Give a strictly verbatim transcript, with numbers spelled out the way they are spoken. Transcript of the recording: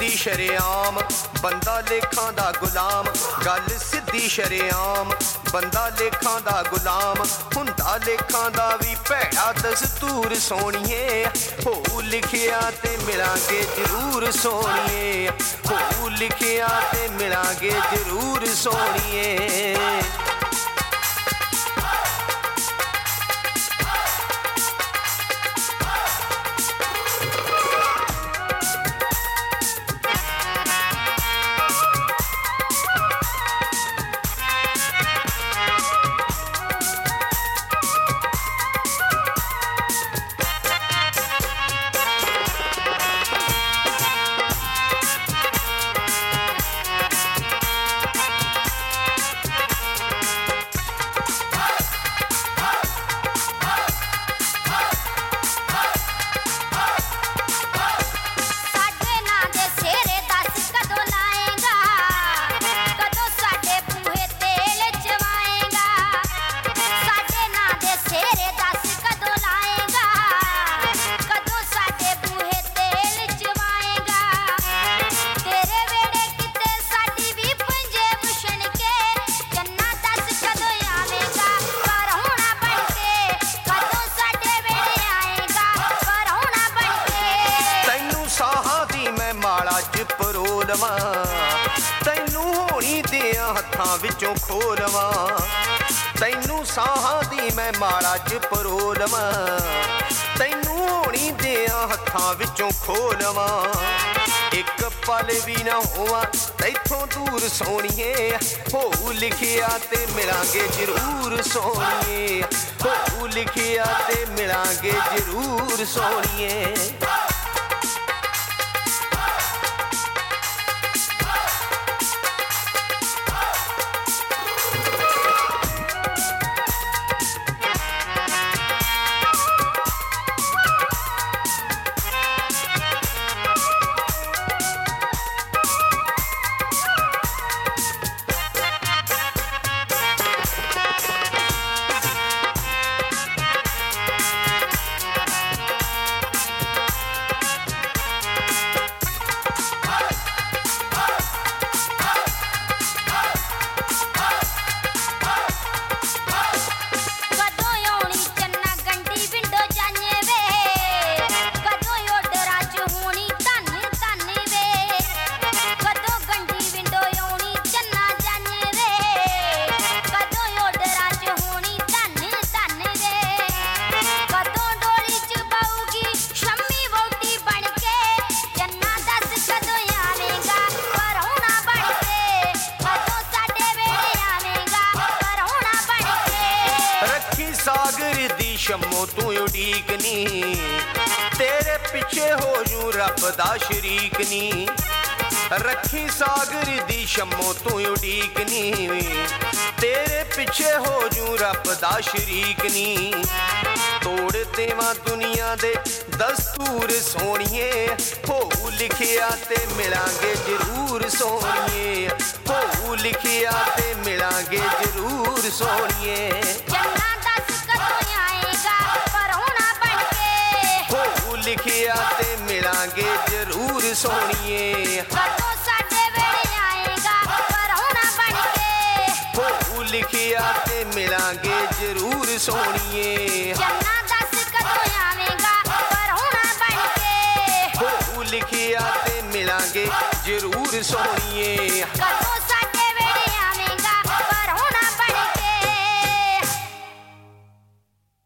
सिद्धी शरेआम बंदा लेखां दा गुलाम, गल सिद्धी शरेआम बंदा लेखां दा गुलाम, हुंदा लेखां दा भी भैड़ा दस्तूर सोहणिए, हो लिखिया ते मिलांगे जरूर सोहणिए, हो लिखिया ते मिलांगे जरूर सोहणिए। तैनू होनी दिया हत्थां विचों खोलवां, तैनू साहां दी मैं माड़ा च परोलवां, तैनू होनी दिया हत्थां विचों खोलवां, एक पल भी ना होवां तैथों दूर सोहणिए, हो लिखिया ते मिलांगे जरूर सोहणिए, हो लिखिया ते मिलांगे जरूर सोहणिए। शम्मो तू उड़ीकनी, तेरे पिछे हो जू रब दा शरीक नी, रखी सागर दी शम्मो तू उड़ीकनी, तेरे पिछे हो जू रब दा शरीक नी, तोड़ देवां दुनिया दे दस्तूर सोहणिए, हो लिखिया ते मिलांगे जरूर सोहणिए, हो लिखिया ते मिलांगे जरूर सोहणिए। लिखिया ते मिलांगे जरूर सोहणिए, कदों साडे वेले आएगा परौना बनके, हो लिखिया ते मिलांगे जरूर सोहणिए, जन्ना दस कदों आवेगा परौना बनके, हो लिखिया ते मिलांगे जरूर सोहणिए।